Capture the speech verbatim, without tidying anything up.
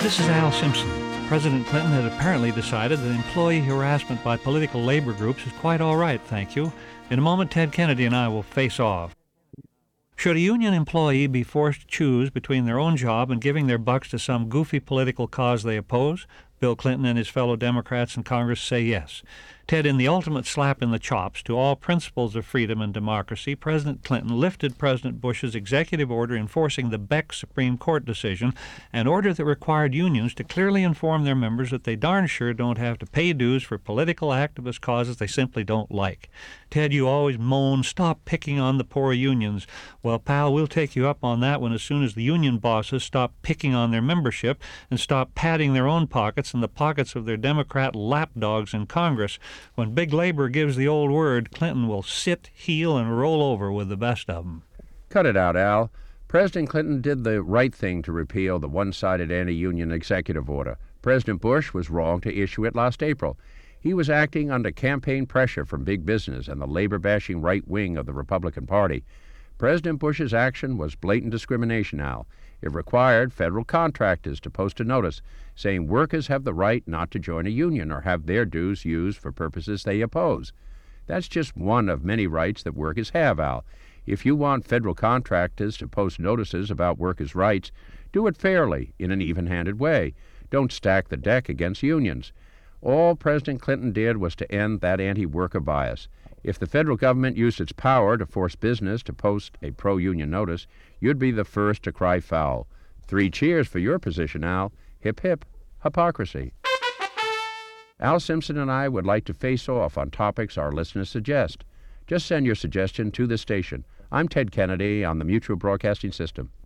This is Al Simpson. President Clinton had apparently decided that employee harassment by political labor groups is quite all right, thank you. In a moment, Ted Kennedy and I will face off. Should a union employee be forced to choose between their own job and giving their bucks to some goofy political cause they oppose? Bill Clinton and his fellow Democrats in Congress say yes. Ted, in the ultimate slap in the chops to all principles of freedom and democracy, President Clinton lifted President Bush's executive order enforcing the Beck Supreme Court decision, an order that required unions to clearly inform their members that they darn sure don't have to pay dues for political activist causes they simply don't like. Ted, you always moan, stop picking on the poor unions. Well, pal, we'll take you up on that one as soon as the union bosses stop picking on their membership and stop padding their own pockets and the pockets of their Democrat lapdogs in Congress. When big labor gives the old word, Clinton will sit, heel, and roll over with the best of them. Cut it out, Al. President Clinton did the right thing to repeal the one-sided anti-union executive order. President Bush was wrong to issue it last April. He was acting under campaign pressure from big business and the labor-bashing right wing of the Republican Party. President Bush's action was blatant discrimination, Al. It required federal contractors to post a notice saying workers have the right not to join a union or have their dues used for purposes they oppose. That's just one of many rights that workers have, Al. If you want federal contractors to post notices about workers' rights, do it fairly, in an even-handed way. Don't stack the deck against unions. All President Clinton did was to end that anti-worker bias. If the federal government used its power to force business to post a pro-union notice, you'd be the first to cry foul. Three cheers for your position, Al. Hip, hip, hypocrisy. Al Simpson and I would like to face off on topics our listeners suggest. Just send your suggestion to the station. I'm Ted Kennedy on the Mutual Broadcasting System.